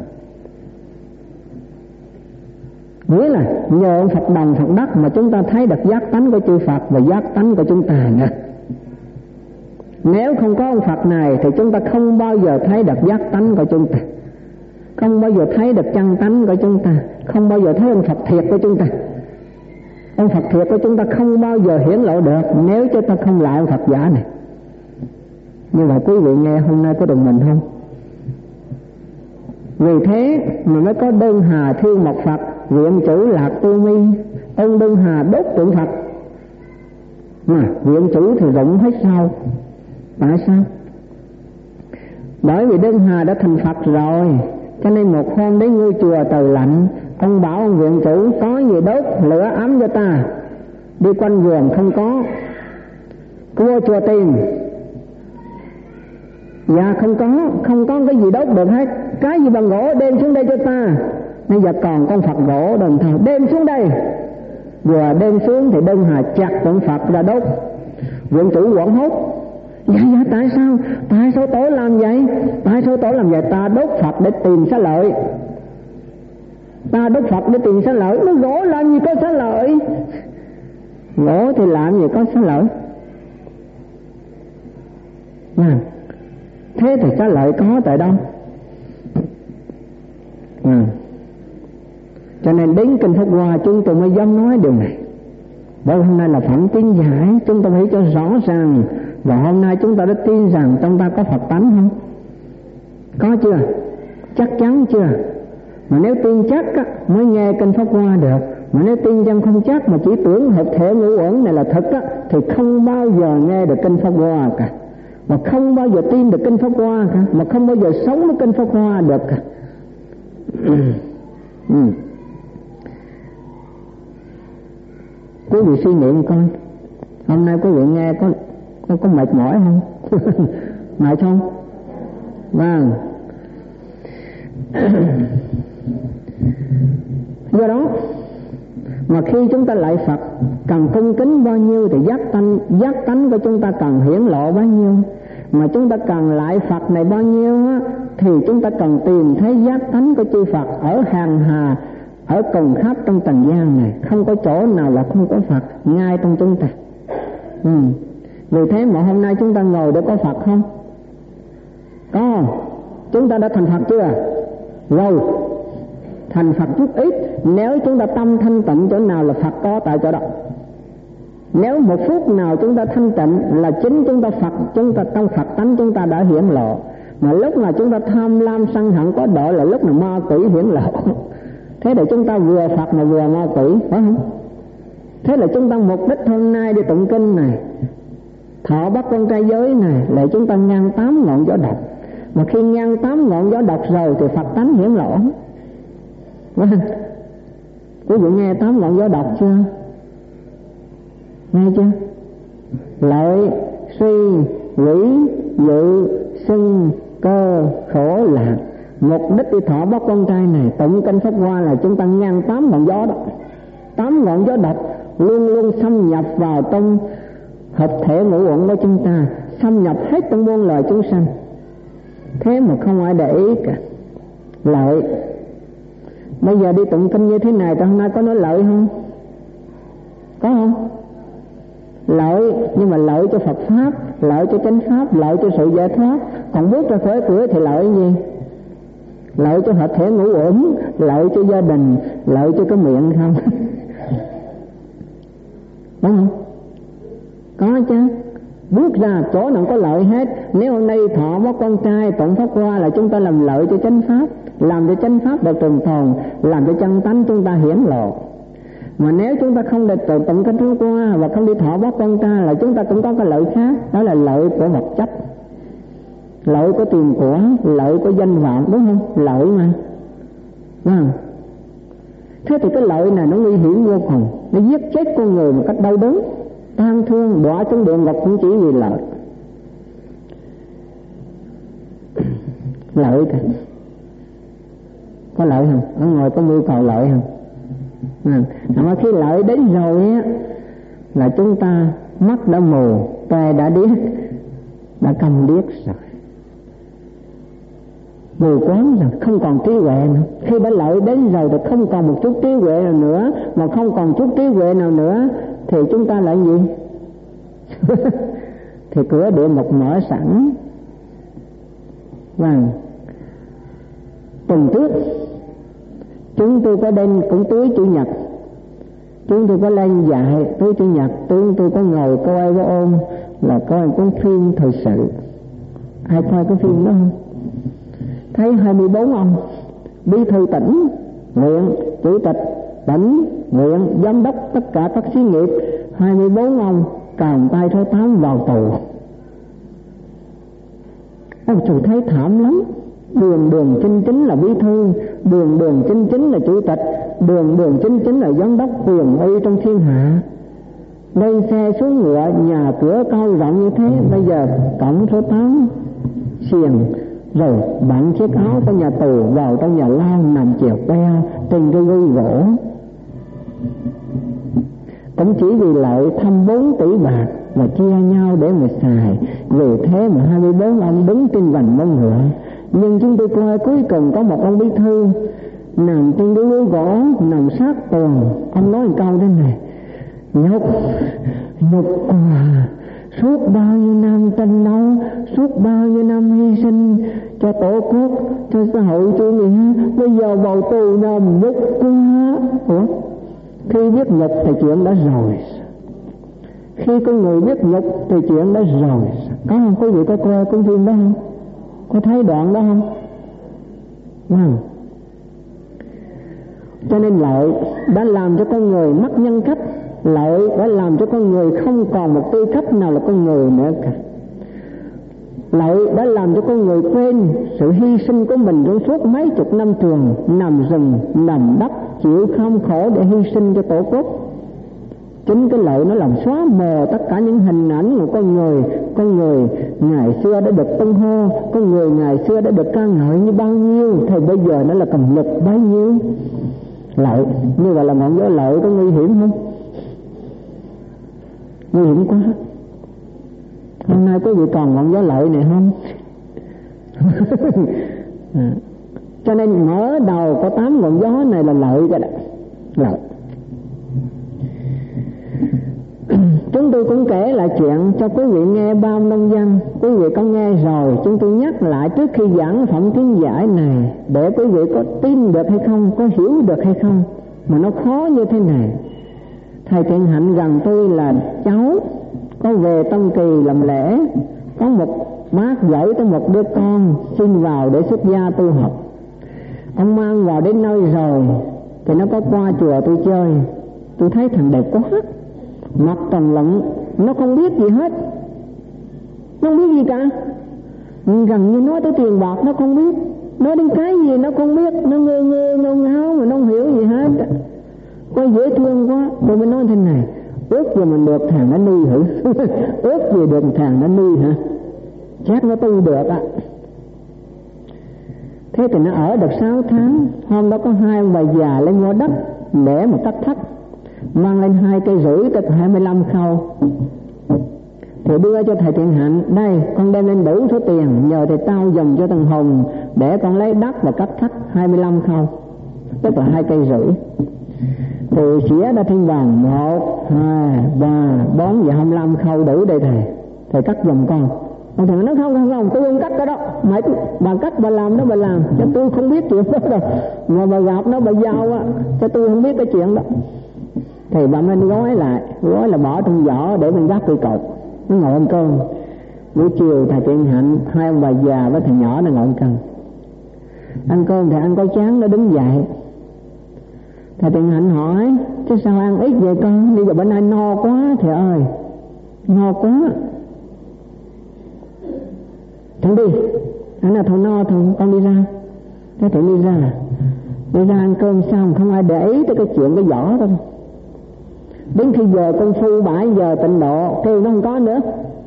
Nghĩa là nhờ ông Phật đồng Phật đắc mà chúng ta thấy được giác tánh của chư Phật và giác tánh của chúng ta nữa. Nếu không có ông Phật này thì chúng ta không bao giờ thấy được giác tánh của chúng ta, không bao giờ thấy được chân tánh của chúng ta, không bao giờ thấy ông Phật thiệt của chúng ta. Ông Phật thiệt của chúng ta không bao giờ hiển lộ được nếu chúng ta không lại ông Phật giả này. Như vậy quý vị nghe hôm nay có đồng mình không? Vì thế mà mới có Đơn Hà Thiên Mộc Phật, Viện Chủ Lạc Tu Mi. Ông Đơn Hà đốt tượng Phật, mà Viện Chủ thì rụng hết sao? Tại sao? Bởi vì Đơn Hà đã thành Phật rồi, cho nên một hôm đến ngôi chùa Từ Lạnh, ông bảo ông Viện Chủ có gì đốt lửa ấm cho ta. Đi quanh vườn không có, cứ vô chùa tìm. Dạ không có, không có cái gì đốt được hết. Cái gì bằng gỗ đem xuống đây cho ta. Bây giờ còn con Phật gỗ đồng thời đem xuống đây. Vừa đem xuống thì Đơn Hà chặt tượng Phật ra đốt. Viện Chủ hoảng hốt. Dạ dạ tại sao? Tại sao tổ làm vậy? Tại sao tổ làm vậy? Ta đốt Phật để tìm xá lợi. Ta đốt Phật để tìm xá lợi. Nó gỗ làm gì có xá lợi? Gỗ thì làm gì có xá lợi? À, thế thì xá lợi có tại đâu? À, cho nên đến kinh Pháp Hoa chúng tôi mới dám nói điều này. Bởi hôm nay là phẩm tín giải, chúng ta phải cho rõ ràng. Và hôm nay chúng ta đã tin rằng trong ta có Phật tánh không? Có chưa? Chắc chắn chưa? Mà nếu tin chắc á, mới nghe kinh Pháp Hoa được. Mà nếu tin rằng không chắc mà chỉ tưởng hợp thể ngũ uẩn này là thật á, thì không bao giờ nghe được kinh Pháp Hoa cả, mà không bao giờ tin được kinh Pháp Hoa cả, mà không bao giờ sống với kinh Pháp Hoa được cả. Ừ. Quý vị suy niệm coi, hôm nay quý vị nghe có có, có mệt mỏi không? Mệt không? Vâng. Do đó mà khi chúng ta lại Phật cần cung kính bao nhiêu thì giác tánh giác tánh của chúng ta cần hiển lộ bao nhiêu. Mà chúng ta cần lại Phật này bao nhiêu á, thì chúng ta cần tìm thấy giác tánh của chư Phật ở hàng hà, ở cùng khắp trong trần gian này. Không có chỗ nào là không có Phật ngay trong chúng ta. Ừ. Vì thế mà hôm nay chúng ta ngồi để có Phật không? Có không? Chúng ta đã thành Phật chưa? Rồi, thành Phật chút ít. Nếu chúng ta tâm thanh tịnh chỗ nào là Phật có tại chỗ đó. Nếu một phút nào chúng ta thanh tịnh là chính chúng ta Phật, chúng ta trong Phật tánh chúng ta đã hiển lộ. Mà lúc nào chúng ta tham lam sân hận có độ là lúc nào ma quỷ hiển lộ. Thế để chúng ta vừa Phật mà vừa ma quỷ, phải không? Thế là chúng ta mục đích hôm nay đi tụng kinh này, thọ bắt con trai giới này, là chúng ta ngang tám ngọn gió độc. Mà khi ngang tám ngọn gió độc rồi thì Phật tánh hiển lộ. Quý vị nghe tám ngọn gió độc chưa? Nghe chưa? Lợi, suy, quỷ dự sưng cơ khổ lạc. Mục đích đi thọ bát quan trai này, tụng kinh Pháp Hoa là chúng ta ngăn tám ngọn gió đó, tám ngọn gió độc luôn luôn xâm nhập vào trong hợp thể ngũ uẩn của chúng ta, xâm nhập hết trong muôn loài chúng sanh. Thế mà không ai để ý cả. Lợi, bây giờ đi tụng kinh như thế này, trong hôm nay có nói lợi không? Có không? Lợi, nhưng mà lợi cho Phật Pháp, lợi cho chánh Pháp, lợi cho sự giải thoát. Còn bước ra khỏi cửa thì lợi gì? Lợi cho hợp thể ngũ uẩn, lợi cho gia đình, lợi cho cái miệng không? Đúng không? Có chứ. Bước ra chỗ nào có lợi hết. Nếu hôm nay thọ bát quan trai tụng Pháp Hoa là chúng ta làm lợi cho chánh Pháp, làm cho chánh Pháp được trường tồn, làm cho chân tánh chúng ta hiển lộ. Mà nếu chúng ta không được tụng kinh Pháp Hoa và không đi thọ bát quan trai là chúng ta cũng có cái lợi khác. Đó là lợi của vật chất, lợi của tiền của, lợi của danh vọng, đúng không? Lợi mà. À. Thế thì cái lợi này nó nguy hiểm vô cùng, nó giết chết con người một cách đau đớn, tang thương, đọa trong địa ngục cũng chỉ vì lợi. Lợi cả. Có lợi không? Ở ngoài có mưu cầu lợi không? À. Mà khi lợi đến rồi á là chúng ta mắt đã mù, tai đã điếc, đã câm điếc rồi, mù quáng rồi, không còn trí huệ nữa. Khi đã lợi đến rồi thì không còn một chút trí huệ nào nữa, mà không còn chút trí huệ nào nữa thì chúng ta lại gì? Thì cửa địa ngục mở sẵn. Và tuần trước chúng tôi có đến cũng tối chủ nhật, chúng tôi có lên dạy tối chủ nhật, chúng tôi có ngồi coi với ôn là coi cuốn phim thời sự. Ai coi cái phim đó không? Thấy hai mươi bốn ông bí thư tỉnh, huyện, chủ tịch tỉnh, huyện, giám đốc, tất cả các xí nghiệp, hai mươi bốn ông còng tay số tám vào tù. Ông chủ thấy thảm lắm. Đường đường chính chính là bí thư, đường đường chính chính là chủ tịch, đường đường chính chính là giám đốc quyền uy trong thiên hạ. Lên xe xuống ngựa, nhà cửa cao rộng như thế, bây giờ cổng số tám xiềng, rồi bạn chiếc áo của nhà tù vào trong nhà lao nằm chèo que trên cái gối gỗ. Cũng chỉ vì lợi thăm bốn tỷ bạc mà chia nhau để mà xài. Vì thế mà hai mươi bốn ông đứng trên vành mông ngựa. Nhưng chúng tôi coi cuối cùng có một ông bí thư nằm trên cái gối gỗ, nằm sát tường. Ông nói một câu thế này: nhục nhục à, suốt bao nhiêu năm tranh đấu, suốt bao nhiêu năm hy sinh cho tổ quốc, cho xã hội chủ nghĩa, bây giờ vào tù nằm nhục quá. Ủa? Khi biết nhục thì chuyện đã rồi. Khi con người biết nhục thì chuyện đã rồi. Có không? Quý vị có coi công viên đó không? Có thấy đoạn đó không? Wow. Cho nên lợi đã làm cho con người mất nhân cách, lợi đã làm cho con người không còn một tư cách nào là con người nữa cả. Lợi đã làm cho con người quên sự hy sinh của mình trong suốt mấy chục năm trường, nằm rừng, nằm đất, chịu kham khổ để hy sinh cho tổ quốc. Chính cái lợi nó làm xóa mờ tất cả những hình ảnh của con người. Con người ngày xưa đã được tung hô, con người ngày xưa đã được ca ngợi như bao nhiêu, thì bây giờ nó là cầm nhục bấy nhiêu. Lợi, như vậy là ngọn gió lợi có nguy hiểm không? Nguy hiểm quá. Hôm nay có vị còn ngọn gió lợi này không? À. Cho nên mở đầu có tám ngọn gió này là lợi cái đó. Lợi. Chúng tôi cũng kể lại chuyện cho quý vị nghe bao nông dân. Quý vị có nghe rồi, chúng tôi nhắc lại trước khi giảng phẩm kiến giải này, để quý vị có tin được hay không, có hiểu được hay không. Mà nó khó như thế này. Thầy Thiện Hạnh gần tôi là cháu có về Tân Kỳ làm lễ, có một bác gửi tới một đứa con xin vào để xuất gia tu học. Ông mang vào đến nơi rồi thì nó có qua chùa tôi chơi. Tôi thấy thằng đẹp quá, mặt tròn lẫn, nó không biết gì hết, nó không biết gì cả. Gần như nói tới tiền bạc nó không biết, nói đến cái gì nó không biết, nó ngơ ngơ ngao ngáo mà nó không hiểu gì hết. Có dễ thương quá. Tôi mới nói thế này: ước gì mình được thằng nó nuôi hử. Ước gì được thằng nó nuôi hả? Xét nó tu được ạ. Thế thì nó ở được sáu tháng. Hôm đó có hai ông bà già lên ngõ đất để một tắc thắt, mang lên hai cây rưỡi tới hai mươi lăm khâu, thì đưa cho thầy Thiện Hạnh: đây, con đem lên đủ số tiền, nhờ thầy tao dùm cho thằng Hùng để con lấy đất và cắt thắt hai mươi lăm khâu, tức là hai cây rưỡi. Thì xỉa đã thiên vàng một, hai, ba, bốn và hai mươi lăm khâu đủ đây thầy, thầy cắt dùm con. Ông thầy nói không không không, tôi không cắt cái đó, mày bà cắt bà làm đó bà làm, chứ tôi không biết chuyện đó đâu. Mà bà gặp nó bà giao á, chứ tôi không biết cái chuyện đó. Thì bà mới gói lại, gói là bỏ trong giỏ để mình gắp cây cột. Nó ngồi ăn cơm. Buổi chiều thầy Thiện Hạnh, hai ông bà già với thằng nhỏ nó ngồi ăn cơm. Ăn cơm thì ăn có chán, nó đứng dậy. Thầy Thiện Hạnh hỏi: chứ sao ăn ít vậy con? Bây giờ bữa nay no quá thầy ơi, no quá. Thằng đi, anh là thằng no, thằng con đi ra. Thế thầy đi ra, đi ra ăn cơm xong không ai để ý tới cái chuyện cái giỏ đâu. Đến khi giờ công phu bảy giờ tịnh độ, kêu nó không có nữa.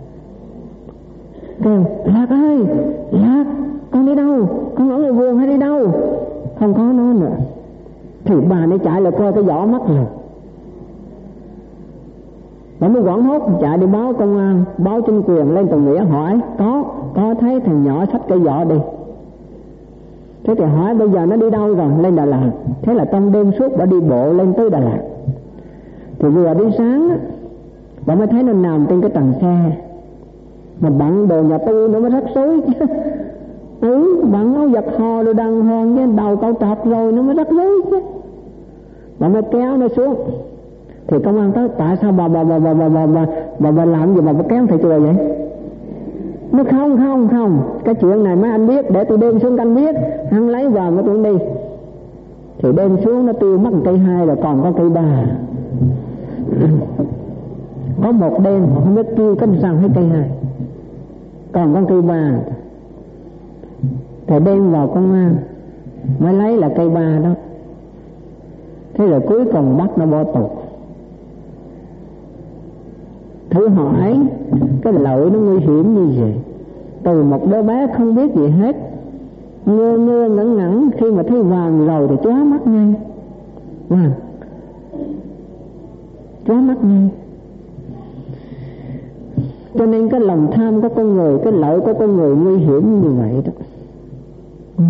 Kêu: Lạc ơi, Lạc, con đi đâu? Con ở ngoài vườn hay đi đâu? Không có nó nữa. Thì bà này chạy lại coi cái giỏ mất rồi. Bà mới quảng hốt chạy đi báo công an, báo chính quyền lên Tùng Nghĩa hỏi: Có, có thấy thằng nhỏ xách cái giỏ đi. Thế thì hỏi bây giờ nó đi đâu rồi? Lên Đà Lạt. Thế là trong đêm suốt bà đi bộ lên tới Đà Lạt. Thì vừa đi sáng á, bà mới thấy nó nằm trên cái trần xe, mà bận đồ nhà tu nó mới rắc rối chứ. Ừ, bận áo giặt hò rồi đàng hoàng với đầu cậu trọc rồi nó mới rắc rối chứ. Bà mới kéo nó xuống. Thì công an tới: tại sao bà bà bà bà bà bà bà, bà, bà làm gì mà bà kéo thầy chùa vậy? Nó không không không, cái chuyện này mấy anh biết, để tôi đem xuống anh biết. Hắn lấy vào mới tôi đi. Thì đem xuống nó tiêu mất cây hai rồi còn có cây ba. Có một đêm mà không biết tiêu cách sao hết cây hai, còn con cây ba. Thì đem vào công an mới lấy là cây ba đó. Thế rồi cuối cùng bắt nó bỏ tù. Thử hỏi cái lỗi nó nguy hiểm như vậy, từ một đứa bé không biết gì hết, ngơ ngơ ngẩn ngẩn, khi mà thấy vàng rồi thì chóa mắt ngay. Vàng chóa mắt ngay. Cho nên cái lòng tham của con người, cái lợi của con người nguy hiểm như vậy đó. Ừ.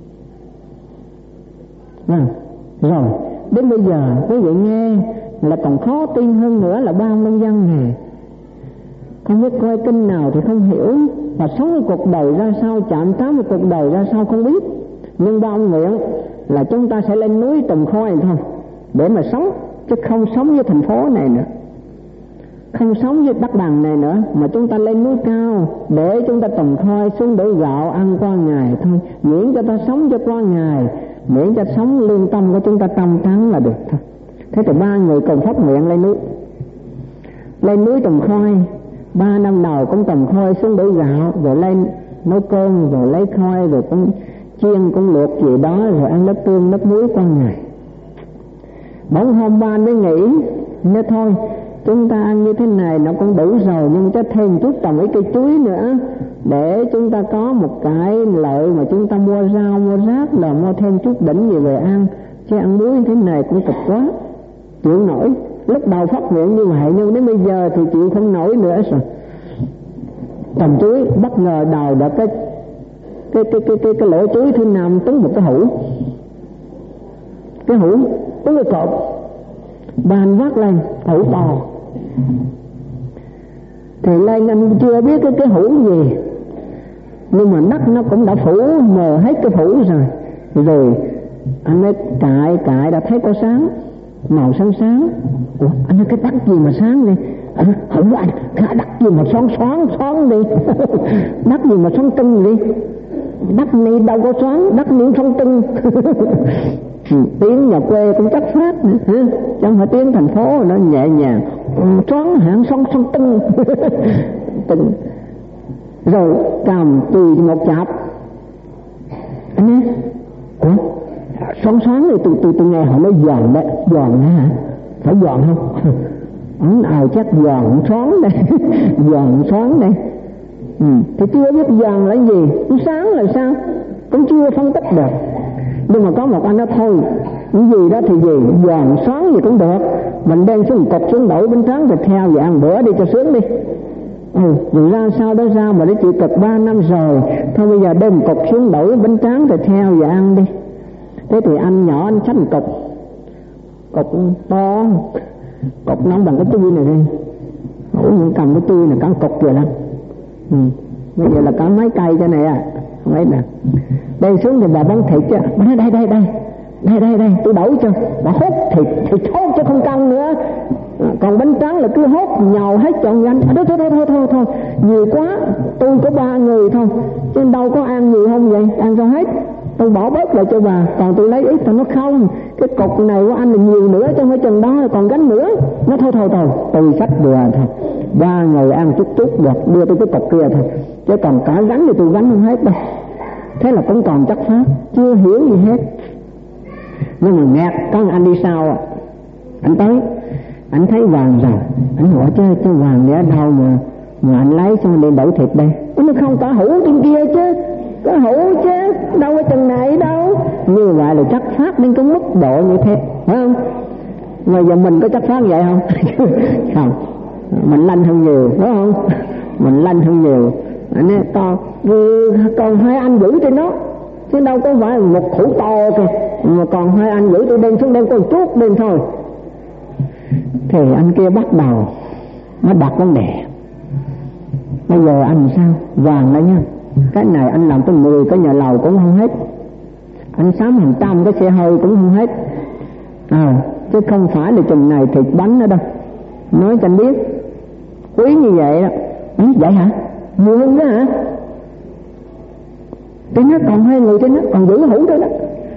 Vâng. Rồi đến bây giờ quý vị nghe là còn khó tin hơn nữa là ba ông nông dân này không biết coi kinh nào thì không hiểu, và sống cuộc đời ra sao, chạm trán một cuộc đời ra sao không biết. Nhưng ba ông nguyện là chúng ta sẽ lên núi trồng khoai thôi để mà sống, chứ không sống với thành phố này nữa, không sống với đất bằng này nữa, mà chúng ta lên núi cao để chúng ta trồng khoai xuống để gạo ăn qua ngày thôi, miễn cho ta sống cho qua ngày, miễn cho sống lương tâm của chúng ta trong trắng là được thôi. Thế thì ba người cùng phát nguyện lên núi, lên núi trồng khoai. Ba năm đầu cũng trồng khoai xuống để gạo, rồi lên nấu cơm, rồi lấy khoai, rồi cũng chiên cũng luộc gì đó, rồi ăn nước tương nước muối qua ngày. Bỗng hôm ba mới nghĩ, nói thôi chúng ta ăn như thế này nó cũng đủ rồi, nhưng cho thêm chút trồng ít cây chuối nữa để chúng ta có một cái lợi mà chúng ta mua rau mua rác là mua thêm chút đỉnh gì về ăn, chứ ăn muối thế này cũng cực quá, chịu nổi. Lúc đầu phát nguyện như vậy, nhưng đến bây giờ thì chịu không nổi nữa rồi. Trồng chuối bất ngờ đào đã cái cái cái cái cái, cái lỗ chuối thứ năm trúng một cái hũ, cái hũ trúng cái cột, bàn vác lên hũ to. Thì lên anh chưa biết cái cái hũ gì, nhưng mà đất nó cũng đã phủ mờ hết cái hũ rồi. Rồi anh mới cạy cạy đã thấy có sáng, màu sáng sáng. Ủa anh nói cái đất gì mà sáng đi? Anh nói không anh, cái đất gì mà xoắn xoắn xoắn đi. Đất gì mà xoắn tưng đi? Đất này đâu có xoắn, đất này xoắn tưng. Tiếng nhà quê cũng chắc phát nữa, chứ không phải tiếng thành phố nó nhẹ nhàng. Xoắn hẳn xoắn xoắn tưng. Tưng. Rồi cầm tùy một chạp. Anh nói ủa xoắn xoắn thì tôi tôi tôi nghe họ nói giòn đấy, giòn đấy hả? Phải giòn không? Ông nào chắc giòn xoắn đây, giòn xoắn đây. Ừ. Thì chưa biết vàng là gì, sáng là sao cũng chưa phân tích được. Nhưng mà có một anh nói thôi, những gì đó thì gì, vàng sáng gì cũng được, mình đem xuống cục xuống đổ bánh tráng thịt heo và ăn bữa đi cho sướng đi. Ừ, rồi ra sau đó ra mà nó chịu cực ba năm rồi, thôi bây giờ đem cục xuống đổ bánh tráng thịt heo và ăn đi. Thế thì anh nhỏ anh xách cục, cục to, cục nóng bằng cái túi này đi, ủa cầm cái túi này cả cục rồi lắm. Ừ. Bây giờ là cả mấy cây cho này à, mấy nè, đây xuống thì bà bán thịt chứ, bà nói đây đây đây, đây đây đây, tôi đổ cho, bà hốt thịt, thịt hốt chứ không căng nữa. À, còn bánh tráng là cứ hốt nhào hết trọn anh. À, thôi, thôi thôi thôi thôi thôi, nhiều quá, tôi có ba người thôi, chứ đâu có ăn nhiều không vậy, ăn sao hết. Tôi bỏ bớt lại cho bà, còn tôi lấy ít. Tôi nói không, cái cục này của anh là nhiều nữa chứ không phải chừng đó còn gánh nữa. Nó thôi thôi thôi, tôi xách vừa thôi, ba người ăn chút chút được, đưa tôi cái cục kia thôi, chứ còn cả gánh thì tôi gánh không hết đâu. Thế là cũng còn chắc pháp, chưa hiểu gì hết. Nhưng mà ngạc, có anh đi sau à, anh tới, anh thấy vàng rồi, anh hỏi chứ cái vàng này ở đâu mà mà anh lấy xong đi đổ thịt đây. Nó không có hũ trên kia chứ, có hũ chứ, đâu có chừng này đâu. Như vậy là chắc phát đến cái mức độ như thế, phải không? Bây giờ mình có chắc phát vậy không? Không, mình lanh hơn nhiều, đúng không? Mình lanh hơn nhiều. Anh ấy, còn, còn hai anh giữ trên đó, chứ đâu có phải một khủ to kìa, mà còn hai anh giữ tôi đem xuống đem con chút đem thôi. Thì anh kia bắt đầu nó đặt vấn đề, bây giờ anh sao? Vàng đó nhá, cái này anh làm tới mười cái nhà lầu cũng không hết, anh sắm hàng trăm cái xe hơi cũng không hết à, chứ không phải là chừng này thịt bánh nữa đâu. Nói cho anh biết quý như vậy đó. Ừ, vậy hả? Nhiều hơn đó hả? Trên nó còn hai người trên nó còn giữ hũ đó đó.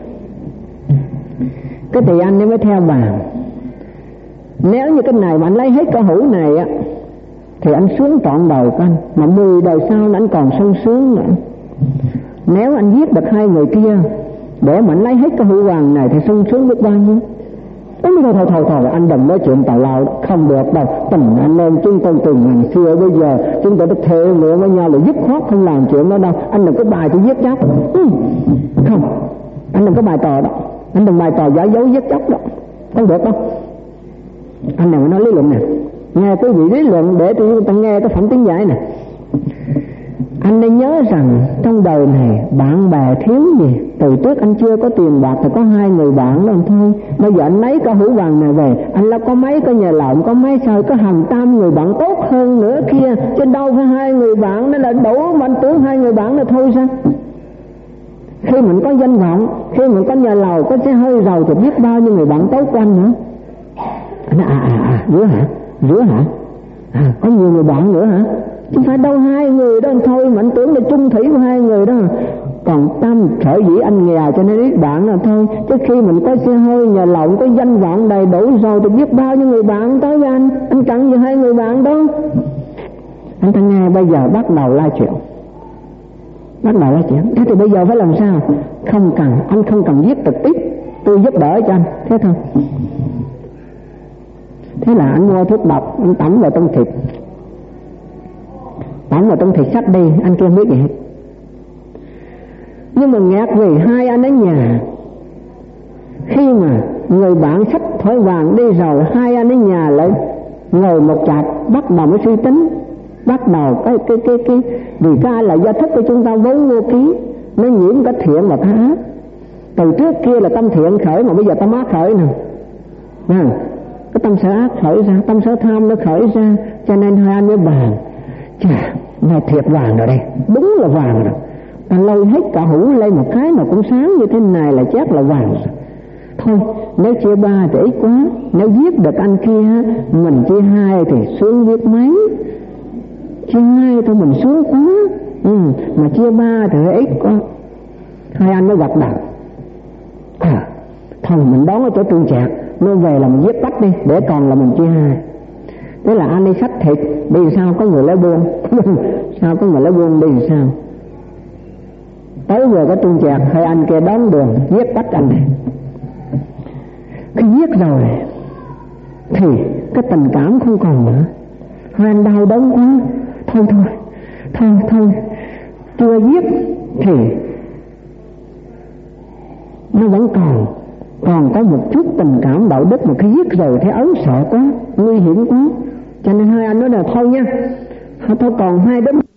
Cái thì anh mới theo vàng. Nếu như cái này mà anh lấy hết cái hũ này á thì anh sướng trọn đời của anh, mà mười đời sau anh còn sung sướng nữa. Nếu anh giết được hai người kia để mà anh lấy hết cái hũ vàng này thì sung sướng biết bao nhiêu. Thôi thôi thôi thôi, thôi anh đừng nói chuyện tào lao, không được đâu. Tình anh em chúng tôi từ ngày xưa bây giờ chúng tôi đã thề nguyện với nhau là dứt khoát không làm chuyện đó đâu. Anh đừng có bài tôi giết chóc. Ừ. Không, anh đừng có bài trò đó, anh đừng bài trò giả dối giết chóc đó, không được đâu. Anh này mới nói lý luận nè, nghe quý vị lý luận để tôi ta nghe cái phẩm tiếng giải nè. Anh nên nhớ rằng trong đời này bạn bè thiếu gì. Từ trước anh chưa có tiền bạc thì có hai người bạn đó thôi. Bây giờ anh lấy cái hũ vàng này về, anh là có mấy cái nhà lộng, có mấy sao, có hàng trăm người bạn tốt hơn nữa kia, chứ đâu phải hai người bạn nó là đủ mà anh tưởng hai người bạn là thôi sao? Khi mình có danh vọng, khi mình có nhà lầu, có xe hơi giàu thì biết bao nhiêu người bạn tốt của anh nữa. Anh à à à, rửa hả? Rửa hả? À, có nhiều người bạn nữa hả? Chứ phải đâu hai người đó thôi mà anh tưởng là chung thủy của hai người đó. Còn tâm sở dĩ anh nghèo cho nên ít bạn là thôi, chứ khi mình có xe hơi, nhà lộng, có danh vọng đầy đủ rồi thì biết bao nhiêu người bạn tới với anh. Anh cần gì hai người bạn đó? Anh ta nghe bây giờ bắt đầu la chuyện, bắt đầu la chuyện. Thế thì bây giờ phải làm sao? Không cần, anh không cần giết trực tiếp, tôi giúp đỡ cho anh, thế thôi. Thế là anh mua thuốc độc, anh tẩm vào trong thịt, tẩm vào trong thịt sách đi, anh kia không biết gì hết. Nhưng mà ngạc vì hai anh ở nhà, khi mà người bạn xách thỏi vàng đi rồi, hai anh ở nhà lại ngồi một chạp, bắt đầu mới suy tính, bắt đầu cái cái cái cái vì cái là do thức của chúng ta vốn vô ký, nó nhiễm cả thiện và cả ác. Từ trước kia là tâm thiện khởi mà bây giờ tâm ác khởi nè, à, cái tâm sở ác khởi ra, tâm sở tham nó khởi ra, cho nên hai anh mới bàn, chà, này thiệt vàng rồi đây, đúng là vàng rồi. Ta lôi hết cả hũ lên một cái mà cũng sáng như thế này là chắc là vàng rồi. Thôi, nếu chia ba thì ít quá, nếu giết được anh kia, mình chia hai thì xuống biết mấy. Chia hai thôi mình xuống quá, ừ, mà chia ba thì ít quá. Hai anh mới gật đầu. À, thôi mình đón ở chỗ Trương Trạc, nó về là mình giết bắt đi, để còn là mình chia hai. Thế là anh đi xách thịt, đi sao có người lấy buôn. Sao có người lấy buôn đi sao? Tới vừa có Trương Trạc, hai anh kia đón đường, giết bắt anh này. Khi giết rồi thì cái tình cảm không còn nữa, hai anh đau đớn quá. Thôi thôi, thôi thôi chưa giết thì nó vẫn còn còn có một chút tình cảm đạo đức, mà khi giết rồi thấy ớn sợ quá, nguy hiểm quá, cho nên hai anh nói là thôi nha, thôi còn hai đứa